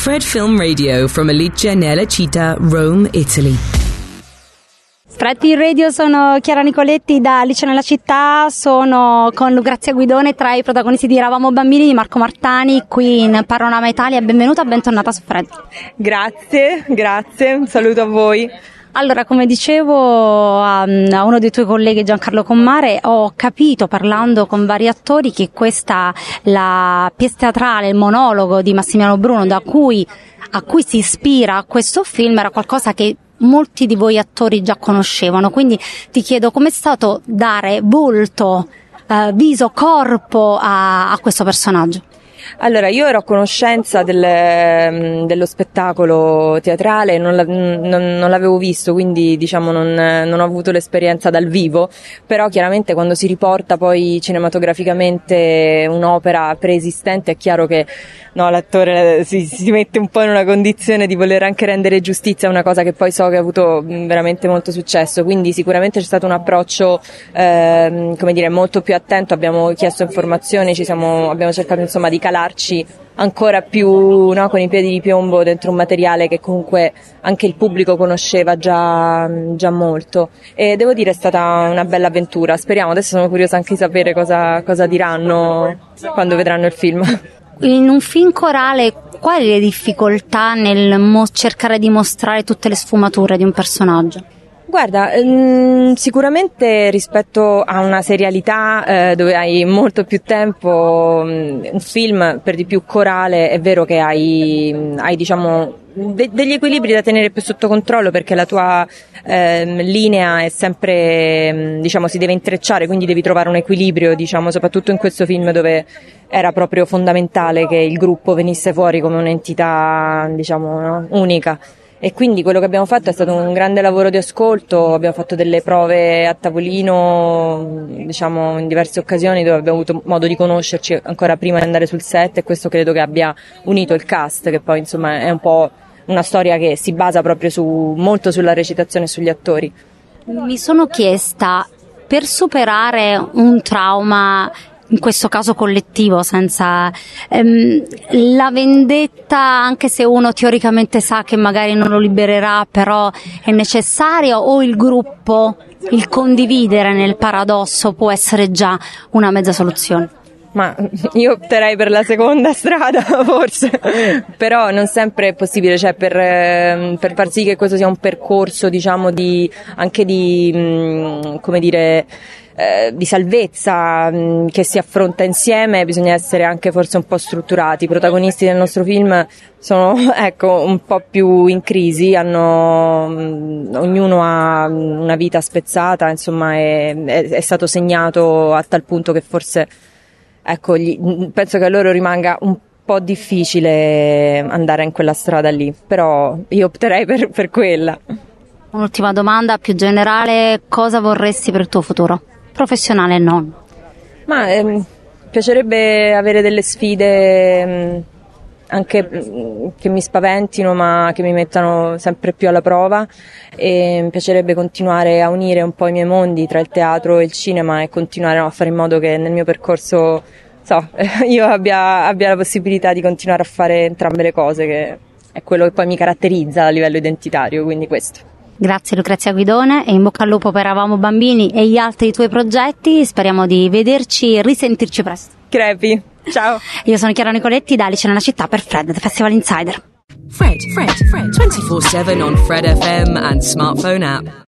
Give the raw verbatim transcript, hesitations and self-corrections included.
Fred Film Radio from Alice nella Città, Rome, Italy. Fred Film Radio, sono Chiara Nicoletti da Alice nella Città, sono con Lucrezia Guidone tra i protagonisti di Eravamo bambini di Marco Martani qui in Panorama Italia. Benvenuta, bentornata su Fred. Grazie, grazie, un saluto a voi. Allora, come dicevo a, a uno dei tuoi colleghi, Giancarlo Commare, ho capito parlando con vari attori che questa, la pièce teatrale, il monologo di Massimiliano Bruno da cui, a cui si ispira questo film era qualcosa che molti di voi attori già conoscevano, quindi ti chiedo com'è stato dare volto, eh, viso, corpo a, a questo personaggio. Allora, io ero a conoscenza del, dello spettacolo teatrale, non, la, non, non l'avevo visto, quindi diciamo non, non ho avuto l'esperienza dal vivo, però chiaramente quando si riporta poi cinematograficamente un'opera preesistente è chiaro che no, l'attore si, si mette un po' in una condizione di voler anche rendere giustizia a una cosa che poi so che ha avuto veramente molto successo, quindi sicuramente c'è stato un approccio eh, come dire molto più attento, abbiamo chiesto informazioni, ci siamo, abbiamo cercato insomma di calarci ancora più, no, con i piedi di piombo dentro un materiale che comunque anche il pubblico conosceva già, già molto, e devo dire è stata una bella avventura. Speriamo, adesso sono curiosa anche di sapere cosa, cosa diranno quando vedranno il film. In un film corale quali le difficoltà nel mo- cercare di mostrare tutte le sfumature di un personaggio? Guarda, ehm, sicuramente rispetto a una serialità eh, dove hai molto più tempo, mh, un film per di più corale è vero che hai, hai diciamo de- degli equilibri da tenere più sotto controllo, perché la tua ehm, linea è sempre, mh, diciamo, si deve intrecciare, quindi devi trovare un equilibrio, diciamo, soprattutto in questo film dove era proprio fondamentale che il gruppo venisse fuori come un'entità, diciamo, no, unica. E quindi quello che abbiamo fatto è stato un grande lavoro di ascolto, abbiamo fatto delle prove a tavolino, diciamo in diverse occasioni dove abbiamo avuto modo di conoscerci ancora prima di andare sul set, e questo credo che abbia unito il cast, che poi insomma è un po' una storia che si basa proprio su, molto sulla recitazione e sugli attori. Mi sono chiesta, per superare un trauma in questo caso collettivo, senza ehm, la vendetta, anche se uno teoricamente sa che magari non lo libererà, però è necessario, o il gruppo, il condividere nel paradosso può essere già una mezza soluzione? Ma io opterei per la seconda strada forse, però non sempre è possibile, cioè per, per far sì che questo sia un percorso, diciamo, di anche di mh, come dire eh, di salvezza mh, che si affronta insieme, bisogna essere anche forse un po' strutturati. I protagonisti del nostro film sono ecco un po' più in crisi, hanno mh, ognuno ha una vita spezzata, insomma è, è, è stato segnato a tal punto che forse ecco, gli, penso che a loro rimanga un po' difficile andare in quella strada lì, però io opterei per, per quella. Un'ultima domanda più generale, cosa vorresti per il tuo futuro? Professionale e non? Ma ehm, piacerebbe avere delle sfide ehm, anche mh, che mi spaventino, ma che mi mettano sempre più alla prova, e mi piacerebbe continuare a unire un po' i miei mondi tra il teatro e il cinema, e continuare a fare in modo che nel mio percorso so, io abbia, abbia la possibilità di continuare a fare entrambe le cose, che è quello che poi mi caratterizza a livello identitario, quindi questo. Grazie Lucrezia Guidone, e in bocca al lupo per Eravamo bambini e gli altri tuoi progetti, speriamo di vederci e risentirci presto. Crepi, ciao. Io sono Chiara Nicoletti da Alice nella Città per Fred, The Festival Insider. Fred, Fred, Fred, twenty-four seven on Fred F M and smartphone app.